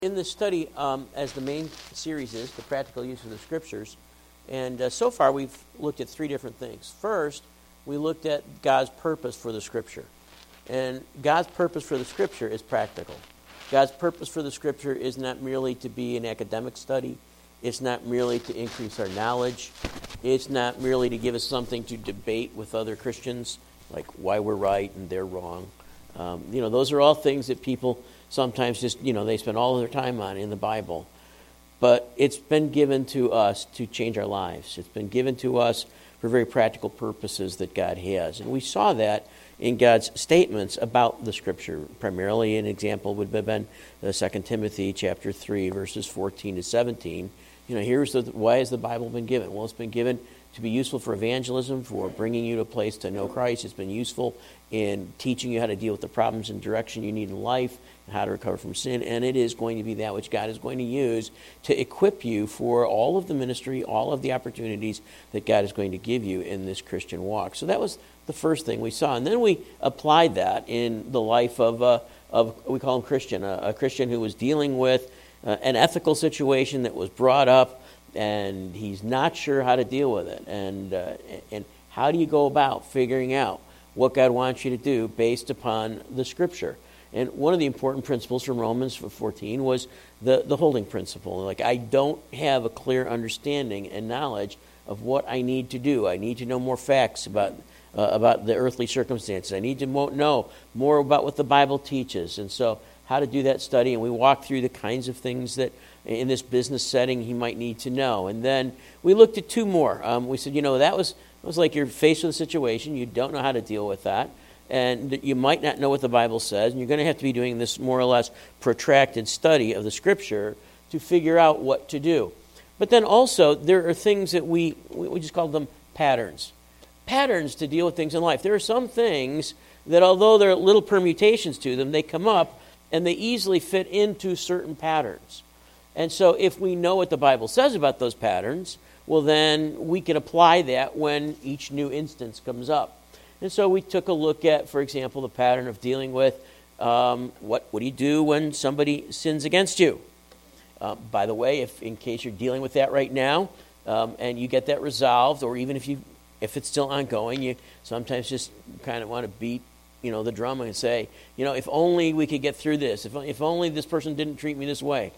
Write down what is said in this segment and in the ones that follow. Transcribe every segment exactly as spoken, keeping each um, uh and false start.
In this study, um, as the main series is, the practical use of the Scriptures, and uh, so far we've looked at three different things. First, we looked at God's purpose for the Scripture. And God's purpose for the Scripture is practical. God's purpose for the Scripture is not merely to be an academic study. It's not merely to increase our knowledge. It's not merely to give us something to debate with other Christians, like why we're right and they're wrong. Um, you know, those are all things that people sometimes just, you know, they spend all of their time on in the Bible. But it's been given to us to change our lives. It's been given to us for very practical purposes that God has. And we saw that in God's statements about the Scripture. Primarily an example would have been the Second Timothy chapter three, verses fourteen to seventeen. You know, here's the, why has the Bible been given? Well, it's been given to be useful for evangelism, for bringing you to a place to know Christ. It's been useful in teaching you how to deal with the problems and direction you need in life, and how to recover from sin. And it is going to be that which God is going to use to equip you for all of the ministry, all of the opportunities that God is going to give you in this Christian walk. So that was the first thing we saw. And then we applied that in the life of, uh, of we call him Christian, a, a Christian who was dealing with uh, an ethical situation that was brought up, and he's not sure how to deal with it. And uh, and how do you go about figuring out what God wants you to do based upon the Scripture? And one of the important principles from Romans fourteen was the, the holding principle. Like, I don't have a clear understanding and knowledge of what I need to do. I need to know more facts about uh, about the earthly circumstances. I need to mo- know more about what the Bible teaches. And so how to do that study. And we walked through the kinds of things that in this business setting he might need to know. And then we looked at two more. Um, we said, you know, that was, it was like you're faced with a situation. You don't know how to deal with that. And you might not know what the Bible says. And you're going to have to be doing this more or less protracted study of the Scripture to figure out what to do. But then also, there are things that we, we just call them patterns. Patterns to deal with things in life. There are some things that, although there are little permutations to them, they come up and they easily fit into certain patterns. And so if we know what the Bible says about those patterns, well, then we can apply that when each new instance comes up. And so we took a look at, for example, the pattern of dealing with um, what, what do you do when somebody sins against you? Uh, by the way, if in case you're dealing with that right now um, and you get that resolved, or even if you if it's still ongoing, you sometimes just kind of want to beat you know, the drum and say, you know, if only we could get through this. If if only this person didn't treat me this way.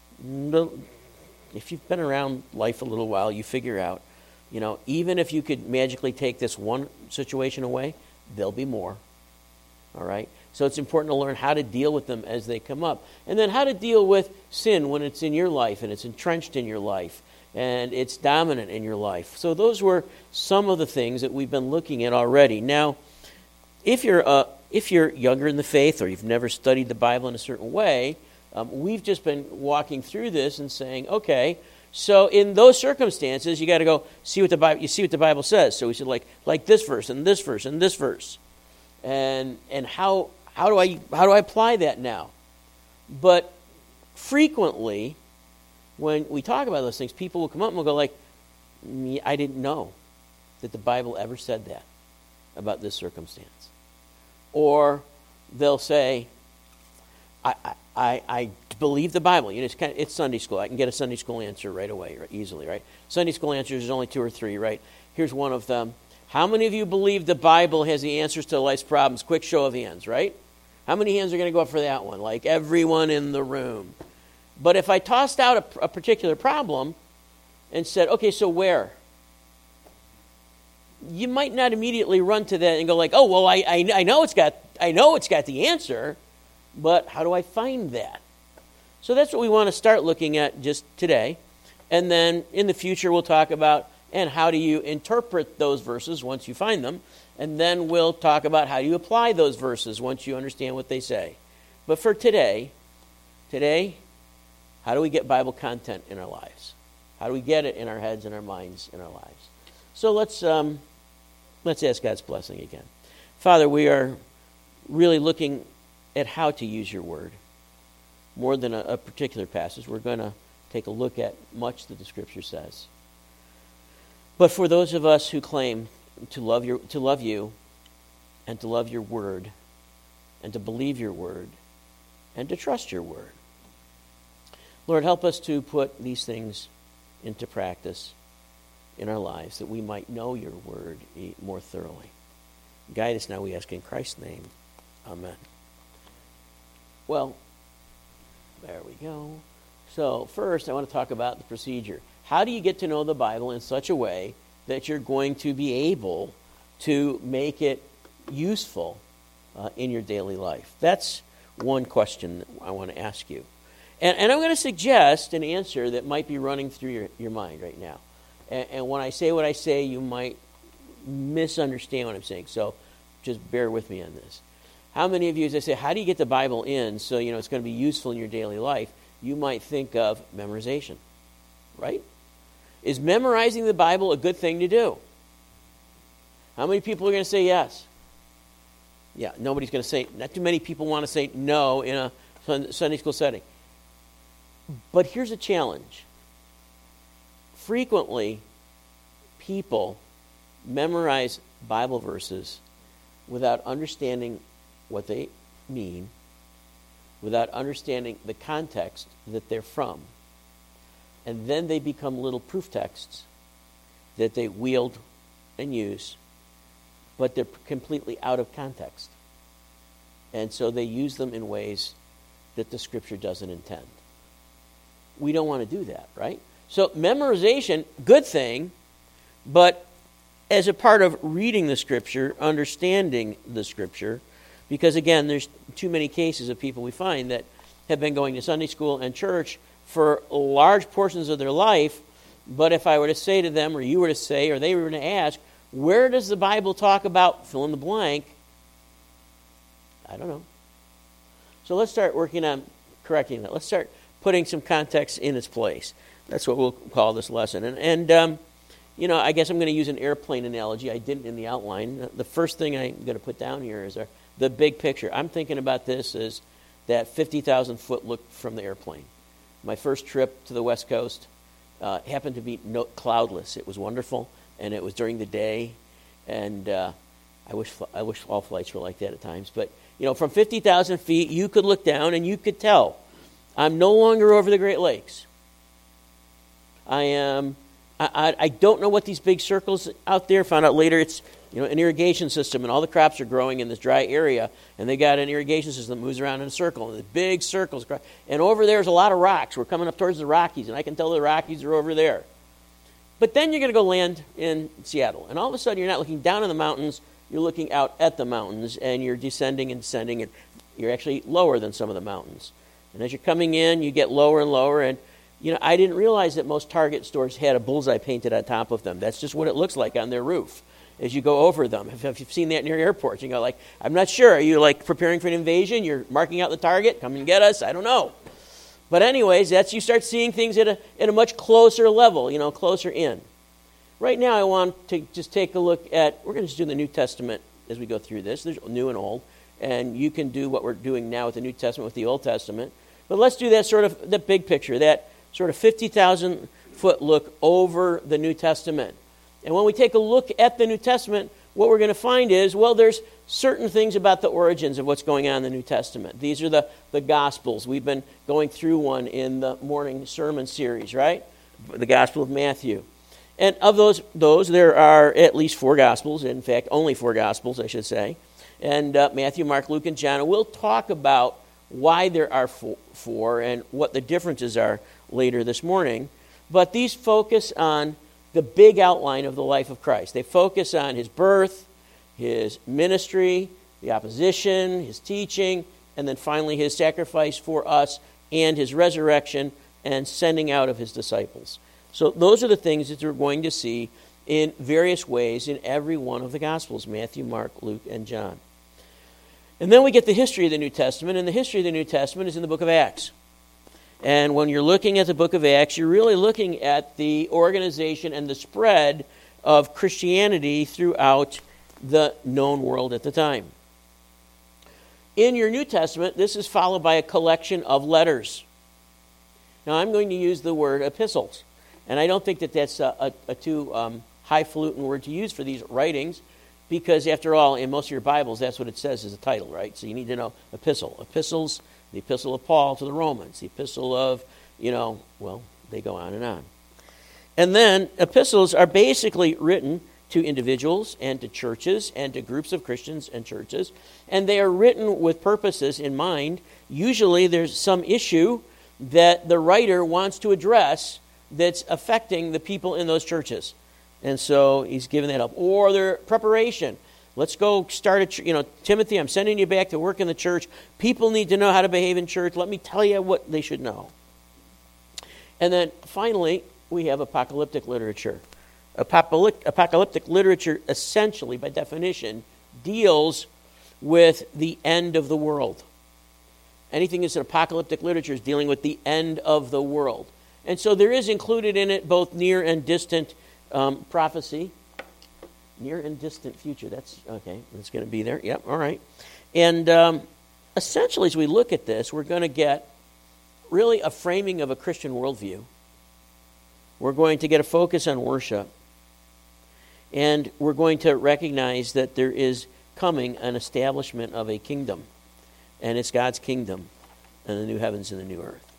If you've been around life a little while, you figure out, you know, even if you could magically take this one situation away, there'll be more. All right? So it's important to learn how to deal with them as they come up. And then how to deal with sin when it's in your life and it's entrenched in your life and it's dominant in your life. So those were some of the things that we've been looking at already. Now, If you're uh, if you're younger in the faith or you've never studied the Bible in a certain way, um, we've just been walking through this and saying, okay, so in those circumstances, you got to go see what the Bible. You see what the Bible says. So we said like like this verse and this verse and this verse, and and how how do I how do I apply that now? But frequently, when we talk about those things, people will come up and will go like, I didn't know that the Bible ever said that about this circumstance. Or they'll say, I, I, I believe the Bible. You know, it's, kind of, it's Sunday school. I can get a Sunday school answer right away, right, easily, right? Sunday school answers, there's only two or three, right? Here's one of them. How many of you believe the Bible has the answers to life's problems? Quick show of hands, right? How many hands are going to go up for that one? Like everyone in the room. But if I tossed out a, a particular problem and said, okay, so where? You might not immediately run to that and go like, oh, well, I, I I know it's got I know it's got the answer, but how do I find that? So that's what we want to start looking at just today. And then in the future we'll talk about, and how do you interpret those verses once you find them? And then we'll talk about how do you apply those verses once you understand what they say. But for today, today, how do we get Bible content in our lives? How do we get it in our heads and our minds in our lives? So let's um, let's ask God's blessing again. Father, we are really looking at how to use your word more than a, a particular passage. We're going to take a look at much that the Scripture says. But for those of us who claim to love your to love you and to love your word and to believe your word and to trust your word, Lord, help us to put these things into practice in our lives, that we might know your word more thoroughly. Guide us now, we ask in Christ's name. Amen. Well, there we go. So first, I want to talk about the procedure. How do you get to know the Bible in such a way that you're going to be able to make it useful uh, in your daily life? That's one question that I want to ask you. And, and I'm going to suggest an answer that might be running through your, your mind right now. And, and when I say what I say, you might misunderstand what I'm saying. So just bear with me on this. How many of you, as I say, how do you get the Bible in so you know it's going to be useful in your daily life? You might think of memorization, right? Is memorizing the Bible a good thing to do? How many people are going to say yes? Yeah, nobody's going to say, not too many people want to say no in a Sunday school setting. But here's a challenge. Frequently, people memorize Bible verses without understanding what they mean, without understanding the context that they're from. And then they become little proof texts that they wield and use, but they're completely out of context. And so they use them in ways that the Scripture doesn't intend. We don't want to do that, right? So memorization, good thing, but as a part of reading the Scripture, understanding the Scripture, because again, there's too many cases of people we find that have been going to Sunday school and church for large portions of their life, but if I were to say to them, or you were to say, or they were to ask, where does the Bible talk about fill in the blank? I don't know. So let's start working on correcting that. Let's start putting some context in its place. That's what we'll call this lesson. And, and um, you know, I guess I'm going to use an airplane analogy. I didn't in the outline. The first thing I'm going to put down here is our, the big picture. I'm thinking about this as that fifty thousand foot look from the airplane. My first trip to the West Coast uh, happened to be no, cloudless. It was wonderful, and it was during the day. And uh, I wish I wish all flights were like that at times. But you know, from fifty thousand feet, you could look down and you could tell I'm no longer over the Great Lakes. I am. I, I, I don't know what these big circles out there. Found out later it's you know an irrigation system, and all the crops are growing in this dry area, and they got an irrigation system that moves around in a circle, and the big circles. And over there's a lot of rocks. We're coming up towards the Rockies, and I can tell the Rockies are over there. But then you're going to go land in Seattle, and all of a sudden you're not looking down on the mountains. You're looking out at the mountains, and you're descending and descending, and you're actually lower than some of the mountains. And as you're coming in, you get lower and lower, and you know I didn't realize that most Target stores had a bullseye painted on top of them. That's just what it looks like on their roof as you go over them. If you've seen that near airports, you go like, I'm not sure. Are you like preparing for an invasion? You're marking out the target? Come and get us? I don't know. But anyways, that's you start seeing things at a at a much closer level, you know, closer in. Right now I want to just take a look at, we're going to just do the New Testament as we go through this. There's new and old. And you can do what we're doing now with the New Testament with the Old Testament. But let's do that sort of, the big picture, that sort of fifty thousand foot look over the New Testament. And when we take a look at the New Testament, what we're going to find is, well, there's certain things about the origins of what's going on in the New Testament. These are the, the Gospels. We've been going through one in the morning sermon series, right? The Gospel of Matthew. And of those, those there are at least four Gospels. In fact, only four Gospels, I should say. And uh, Matthew, Mark, Luke, and John. And we'll talk about why there are four, four and what the differences are later this morning. But these focus on the big outline of the life of Christ. They focus on his birth, his ministry, the opposition, his teaching, and then finally his sacrifice for us and his resurrection and sending out of his disciples. So those are the things that we're going to see in various ways in every one of the Gospels, Matthew, Mark, Luke, and John. And then we get the history of the New Testament, and the history of the New Testament is in the book of Acts. And when you're looking at the book of Acts, you're really looking at the organization and the spread of Christianity throughout the known world at the time. In your New Testament, this is followed by a collection of letters. Now, I'm going to use the word epistles. And I don't think that that's a, a, a too um, highfalutin word to use for these writings, because after all, in most of your Bibles, that's what it says as a title, right? So you need to know epistle. Epistles the epistle of Paul to the Romans, the epistle of, you know, well, they go on and on. And then epistles are basically written to individuals and to churches and to groups of Christians and churches, and they are written with purposes in mind. Usually there's some issue that the writer wants to address that's affecting the people in those churches. And so he's given that up. Or their preparation. Let's go start a church. You know, Timothy, I'm sending you back to work in the church. People need to know how to behave in church. Let me tell you what they should know. And then finally, we have apocalyptic literature. Apocalyptic literature, essentially, by definition, deals with the end of the world. Anything that's in apocalyptic literature is dealing with the end of the world. And so there is included in it both near and distant um, prophecy. Near and distant future. That's, okay, that's going to be there. Yep, all right. And um, essentially, as we look at this, we're going to get really a framing of a Christian worldview. We're going to get a focus on worship. And we're going to recognize that there is coming an establishment of a kingdom. And it's God's kingdom and the new heavens and the new earth.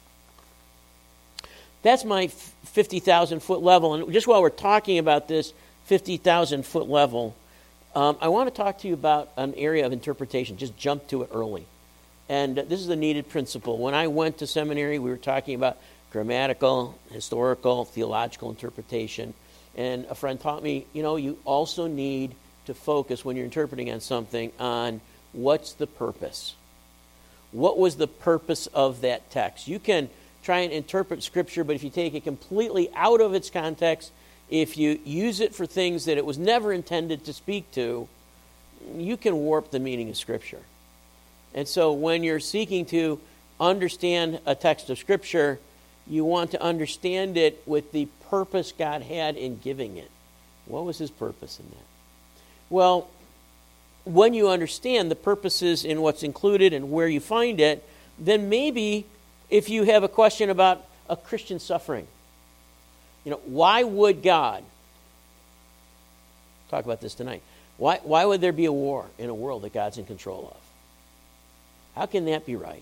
That's my fifty thousand foot level. And just while we're talking about this fifty thousand foot level, um, I want to talk to you about an area of interpretation. Just jump to it early. And uh, this is a needed principle. When I went to seminary, we were talking about grammatical, historical, theological interpretation. And a friend taught me, you know, you also need to focus when you're interpreting on something on what's the purpose. What was the purpose of that text? You can try and interpret Scripture, but if you take it completely out of its context, if you use it for things that it was never intended to speak to, you can warp the meaning of Scripture. And so when you're seeking to understand a text of Scripture, you want to understand it with the purpose God had in giving it. What was His purpose in that? Well, when you understand the purposes in what's included and where you find it, then maybe if you have a question about a Christian suffering, you know, why would God, talk about this tonight, why, why would there be a war in a world that God's in control of? How can that be right?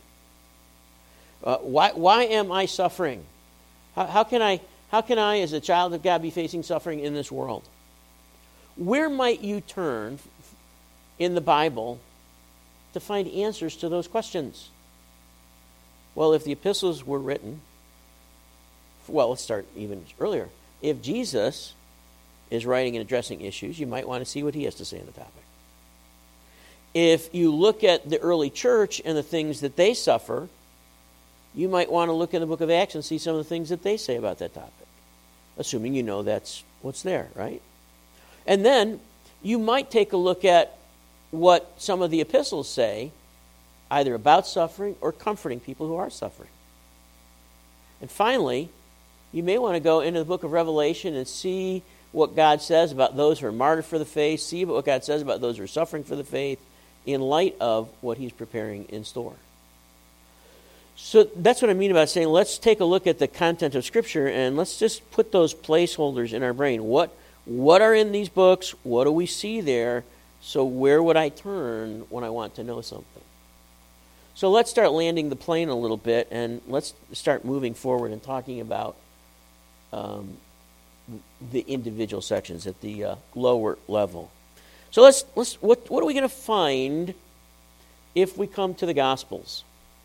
Uh, why, why am I suffering? How, how can I, how can I, as a child of God, be facing suffering in this world? Where might you turn in the Bible to find answers to those questions? Well, if the epistles were written, well, let's start even earlier. If Jesus is writing and addressing issues, you might want to see what he has to say on the topic. If you look at the early church and the things that they suffer, you might want to look in the book of Acts and see some of the things that they say about that topic, assuming you know that's what's there, right? And then you might take a look at what some of the epistles say, either about suffering or comforting people who are suffering. And finally, you may want to go into the book of Revelation and see what God says about those who are martyred for the faith, see what God says about those who are suffering for the faith, in light of what he's preparing in store. So that's what I mean about saying, let's take a look at the content of Scripture and let's just put those placeholders in our brain. What, what are in these books? What do we see there? So where would I turn when I want to know something? So let's start landing the plane a little bit and let's start moving forward and talking about um, the individual sections at the uh, lower level. So let's let's what what are we going to find if we come to the Gospels?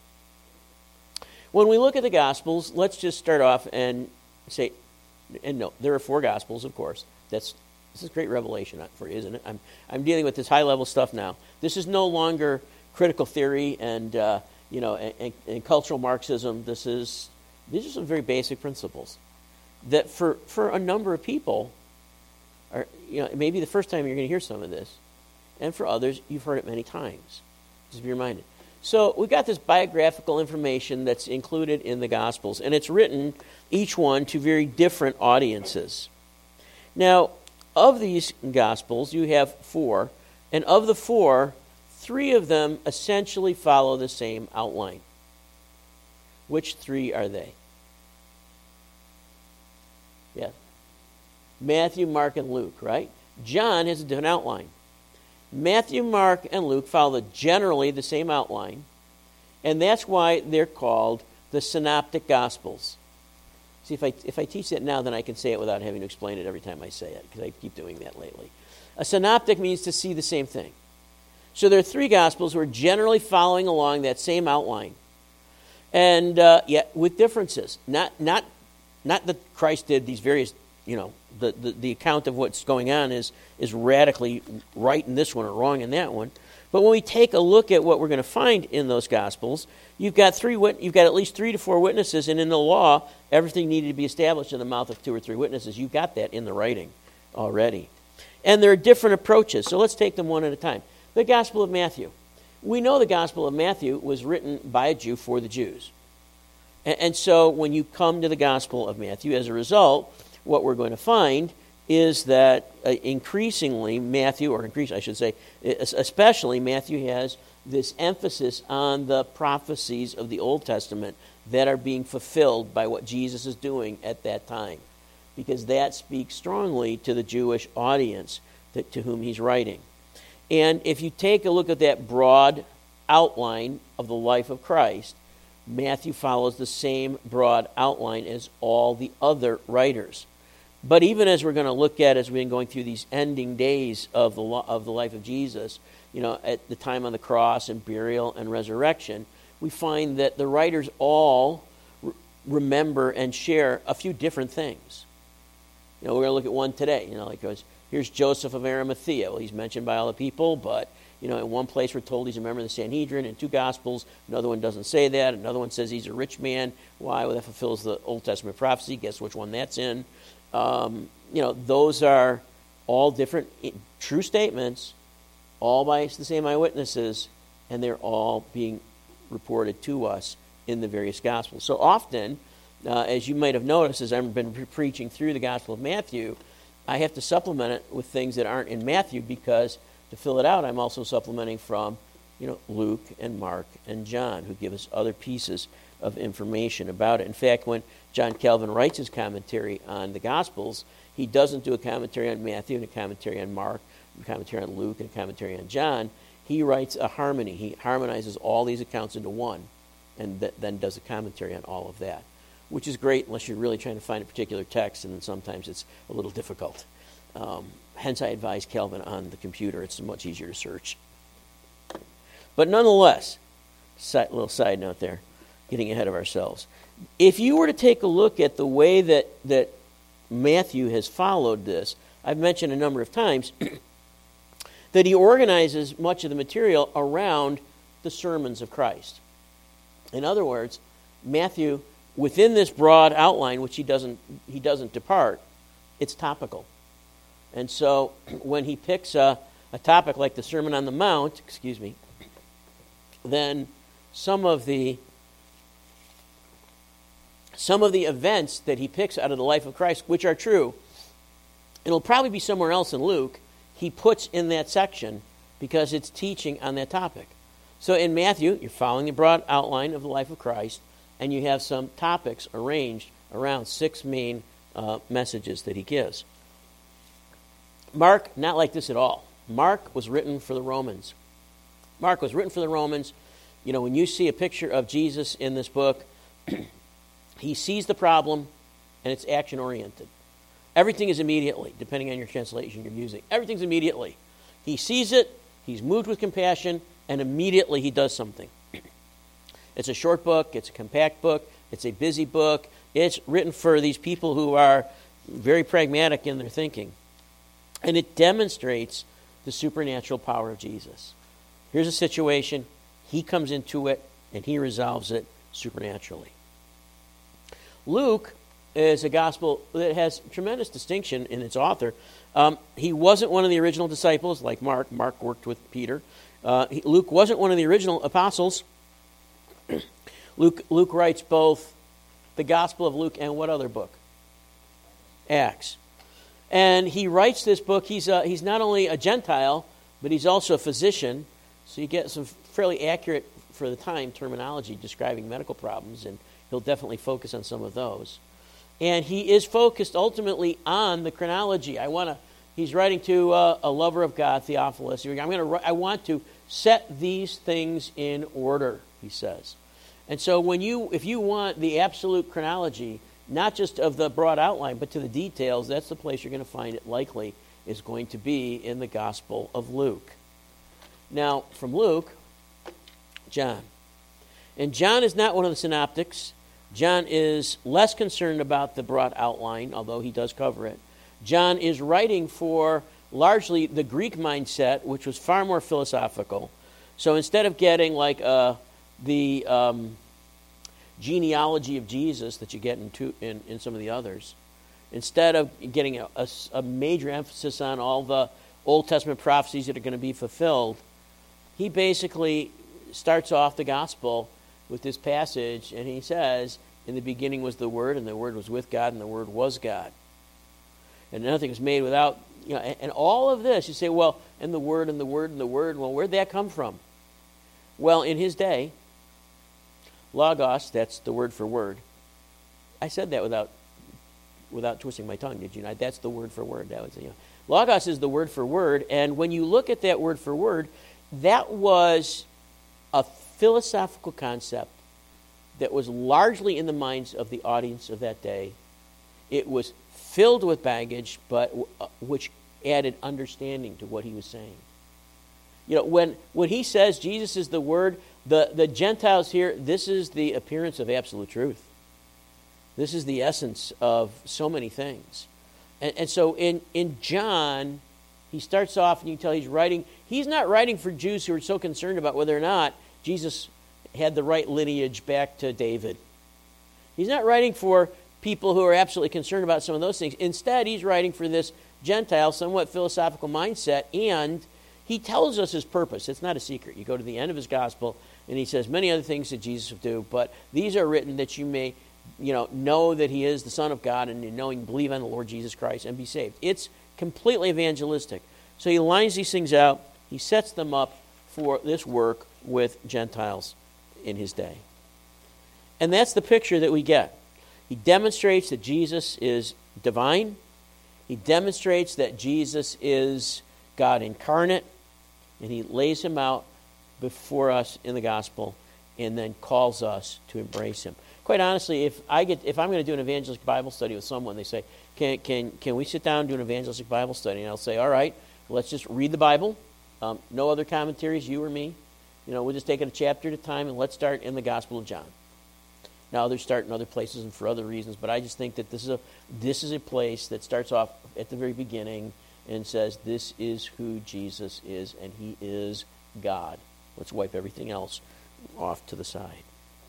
When we look at the Gospels, let's just start off and say, and no, there are four Gospels, of course. That's this is great revelation for you, isn't it? I'm I'm dealing with this high level stuff now. This is no longer critical theory and uh, you know and, and, and cultural Marxism. This is these are some very basic principles that for for a number of people are, you know, it may be the first time you're going to hear some of this, and for others you've heard it many times. Just be reminded. So we've got this biographical information that's included in the Gospels, and it's written, each one, to very different audiences. Now, of these Gospels, you have four, and of the four, three of them essentially follow the same outline. Which three are they? Yeah. Matthew, Mark, and Luke, right? John has a different outline. Matthew, Mark, and Luke follow generally the same outline, And that's why they're called the Synoptic Gospels. See, if I, if I teach that now, then I can say it without having to explain it every time I say it, because I keep doing that lately. A synoptic means to see the same thing. So there are three Gospels who are generally following along that same outline. And uh, yet with differences. Not not not that Christ did these various, you know, the, the, the account of what's going on is, is radically right in this one or wrong in that one. But when we take a look at what we're going to find in those Gospels, you've got three wit- you've got at least three to four witnesses, and in the law, everything needed to be established in the mouth of two or three witnesses. You've got that in the writing already. And there are different approaches, so let's take them one at a time. The Gospel of Matthew. We know the Gospel of Matthew was written by a Jew for the Jews. And, and so when you come to the Gospel of Matthew, as a result, what we're going to find is that uh, increasingly Matthew, or increase, I should say, especially Matthew has this emphasis on the prophecies of the Old Testament that are being fulfilled by what Jesus is doing at that time, because that speaks strongly to the Jewish audience that, to whom he's writing. And if you take a look at that broad outline of the life of Christ, Matthew follows the same broad outline as all the other writers. But even as we're going to look at as we've been going through these ending days of the of the life of Jesus, you know, at the time on the cross and burial and resurrection, we find that the writers all re- remember and share a few different things. You know, we're going to look at one today. You know, like goes, here's Joseph of Arimathea. Well, he's mentioned by all the people, but you know, in one place we're told he's a member of the Sanhedrin. In two Gospels, another one doesn't say that. Another one says he's a rich man. Why? Well, that fulfills the Old Testament prophecy. Guess which one that's in? Um, you know, those are all different true statements, all by the same eyewitnesses, and they're all being reported to us in the various Gospels. So often, uh, as you might have noticed, as I've been pre- preaching through the Gospel of Matthew, I have to supplement it with things that aren't in Matthew, because to fill it out, I'm also supplementing from, you know, Luke and Mark and John, who give us other pieces of information about it. In fact, when John Calvin writes his commentary on the Gospels, he doesn't do a commentary on Matthew and a commentary on Mark, a commentary on Luke and a commentary on John. He writes a harmony. He harmonizes all these accounts into one, and th- then does a commentary on all of that, which is great unless you're really trying to find a particular text, and then sometimes it's a little difficult. Um, hence, I advise Calvin on the computer. It's much easier to search. But nonetheless, side, little side note there, getting ahead of ourselves. If you were to take a look at the way that, that Matthew has followed this, I've mentioned a number of times that he organizes much of the material around the sermons of Christ. In other words, Matthew, within this broad outline, which he doesn't he doesn't depart, it's topical. And so when he picks a, a topic like the Sermon on the Mount, excuse me, then some of the some of the events that he picks out of the life of Christ, which are true, it'll probably be somewhere else in Luke, he puts in that section because it's teaching on that topic. So in Matthew, you're following the broad outline of the life of Christ, and you have some topics arranged around six main uh, messages that he gives. Mark, not like this at all. Mark was written for the Romans. Mark was written for the Romans. You know, when you see a picture of Jesus in this book, he sees the problem, and it's action-oriented. Everything is immediately, depending on your translation you're using. Everything's immediately. He sees it, he's moved with compassion, and immediately he does something. It's a short book, it's a compact book, it's a busy book. It's written for these people who are very pragmatic in their thinking. And it demonstrates the supernatural power of Jesus. Here's a situation, he comes into it, and he resolves it supernaturally. Luke is a gospel that has tremendous distinction in its author. Um, he wasn't one of the original disciples, like Mark. Mark worked with Peter. Uh, he, Luke wasn't one of the original apostles. Luke, Luke writes both the Gospel of Luke and what other book? Acts. And he writes this book. He's a, he's not only a Gentile, but he's also a physician. So you get some fairly accurate, for the time, terminology describing medical problems, and he'll definitely focus on some of those. And he is focused ultimately on the chronology. I want to. He's writing to uh, a lover of God, Theophilus. I'm going to. I want to set these things in order. he says. And so when you, if you want the absolute chronology, not just of the broad outline, but to the details, that's the place you're going to find it likely is going to be in the Gospel of Luke. Now, from Luke, John. And John is not one of the synoptics. John is less concerned about the broad outline, although he does cover it. John is writing for largely the Greek mindset, which was far more philosophical. So instead of getting like uh, the um, genealogy of Jesus that you get in, two, in, in some of the others, instead of getting a, a, a major emphasis on all the Old Testament prophecies that are going to be fulfilled, he basically starts off the gospel with this passage, and he says, in the beginning was the Word, and the Word was with God, and the Word was God. And nothing was made without, you know, and, and all of this, you say, well, and the Word, and the Word, and the Word, well, where'd that come from? Well, in his day, logos, that's the word for word. I said that without without twisting my tongue, did you not? That's the word for word. That was, you know. Logos is the word for word, and when you look at that word for word, that was a philosophical concept that was largely in the minds of the audience of that day. It was filled with baggage, but uh, which added understanding to what he was saying. You know, when, when he says Jesus is the Word, the, the Gentiles here, this is the appearance of absolute truth. This is the essence of so many things. And, and so in, in John, he starts off, and you can tell he's writing, he's not writing for Jews who are so concerned about whether or not Jesus had the right lineage back to David. He's not writing for people who are absolutely concerned about some of those things. Instead, he's writing for this Gentile, somewhat philosophical mindset, and he tells us his purpose. It's not a secret. You go to the end of his gospel, and he says many other things that Jesus would do, but these are written that you may, you know, know that he is the Son of God, and knowing, believe on the Lord Jesus Christ and be saved. It's completely evangelistic. So he lines these things out. He sets them up for this work with Gentiles in his day. And that's the picture that we get. He demonstrates that Jesus is divine. He demonstrates that Jesus is God incarnate. And he lays him out before us in the gospel and then calls us to embrace him. Quite honestly, if I get if I'm going to do an evangelistic Bible study with someone, they say, can can can we sit down and do an evangelistic Bible study? And I'll say, all right, let's just read the Bible. Um, no other commentaries, you or me. You know, we'll just take it a chapter at a time, and let's start in the Gospel of John. Now, others start in other places and for other reasons, but I just think that this is a this is a place that starts off at the very beginning and says, this is who Jesus is, and he is God. Let's wipe everything else off to the side.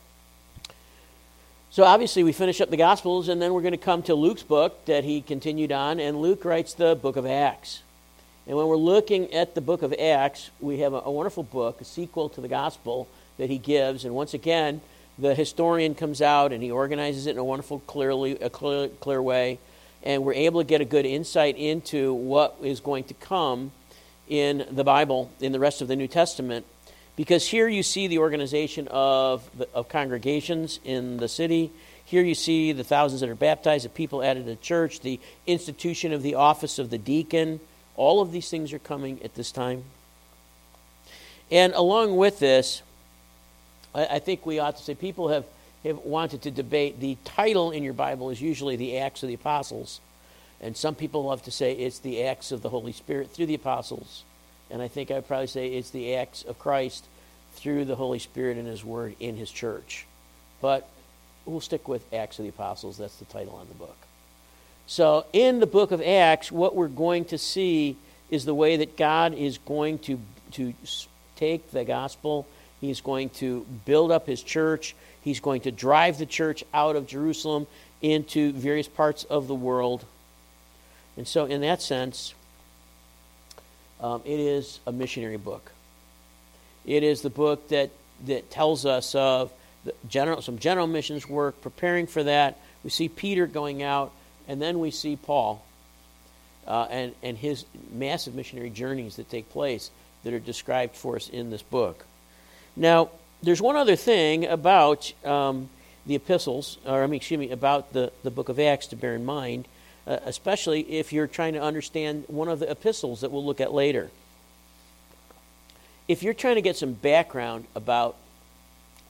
So obviously we finish up the Gospels, and then we're going to come to Luke's book that he continued on, and Luke writes the book of Acts. And when we're looking at the book of Acts, we have a, a wonderful book, a sequel to the Gospel that he gives, and once again, the historian comes out and he organizes it in a wonderful, clearly, a clear, clear way, and we're able to get a good insight into what is going to come in the Bible, in the rest of the New Testament, because here you see the organization of, the, of congregations in the city. Here you see the thousands that are baptized, the people added to the church, the institution of the office of the deacon. All of these things are coming at this time. And along with this, I, I think we ought to say people have have wanted to debate. The title in your Bible is usually the Acts of the Apostles. And some people love to say it's the Acts of the Holy Spirit through the Apostles. And I think I would probably say it's the Acts of Christ through the Holy Spirit and his Word in his church. But we'll stick with Acts of the Apostles. That's the title on the book. So in the book of Acts, what we're going to see is the way that God is going to, to take the gospel. He's going to build up his church. He's going to drive the church out of Jerusalem into various parts of the world. And so in that sense, um, it is a missionary book. It is the book that, that tells us of the general, some general missions work, preparing for that. We see Peter going out, and then we see Paul uh, and, and his massive missionary journeys that take place that are described for us in this book. Now, there's one other thing about um, the epistles, or I mean, excuse me, about the, the book of Acts to bear in mind, uh, especially if you're trying to understand one of the epistles that we'll look at later. If you're trying to get some background about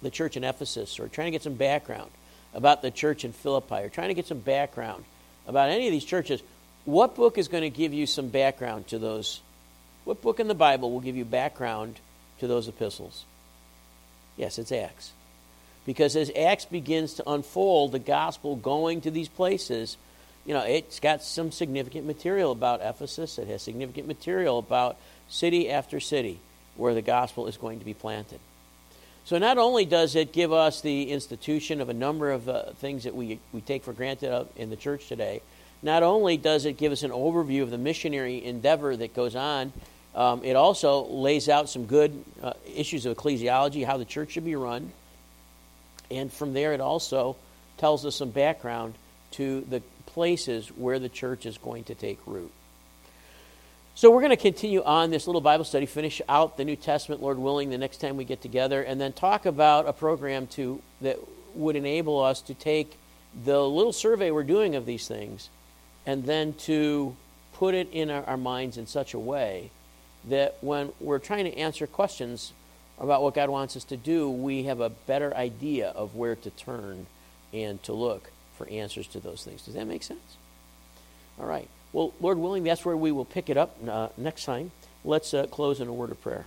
the church in Ephesus, or trying to get some background about the church in Philippi, or trying to get some background about any of these churches, what book is going to give you some background to those? What book in the Bible will give you background to those epistles? Yes, it's Acts. Because as Acts begins to unfold, the gospel going to these places, you know, it's got some significant material about Ephesus. It has significant material about city after city where the gospel is going to be planted. So not only does it give us the institution of a number of uh, things that we, we take for granted of in the church today, not only does it give us an overview of the missionary endeavor that goes on, um, it also lays out some good uh, issues of ecclesiology, how the church should be run. And from there, it also tells us some background to the places where the church is going to take root. So we're going to continue on this little Bible study, finish out the New Testament, Lord willing, the next time we get together, and then talk about a program to that would enable us to take the little survey we're doing of these things and then to put it in our, our minds in such a way that when we're trying to answer questions about what God wants us to do, we have a better idea of where to turn and to look for answers to those things. Does that make sense? All right. Well, Lord willing, that's where we will pick it up uh, next time. Let's uh, close in a word of prayer.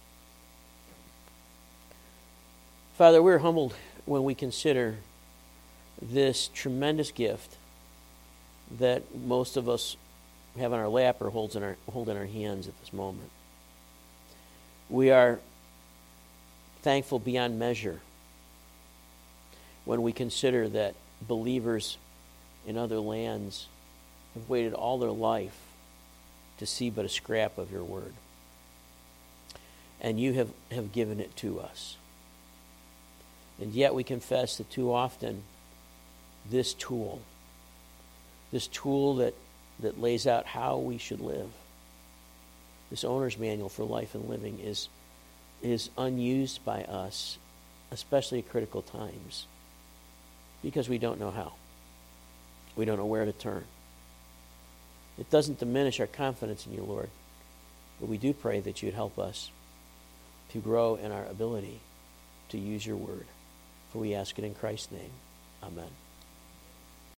Father, we're humbled when we consider this tremendous gift that most of us have in our lap or holds in our, hold in our hands at this moment. We are thankful beyond measure when we consider that believers in other lands have waited all their life to see but a scrap of your word. And you have, have given it to us. And yet we confess that too often this tool, this tool that, that lays out how we should live, this owner's manual for life and living is, is unused by us, especially at critical times, because we don't know how. We don't know where to turn. It doesn't diminish our confidence in you, Lord, but we do pray that you'd help us to grow in our ability to use your word. For we ask it in Christ's name. Amen.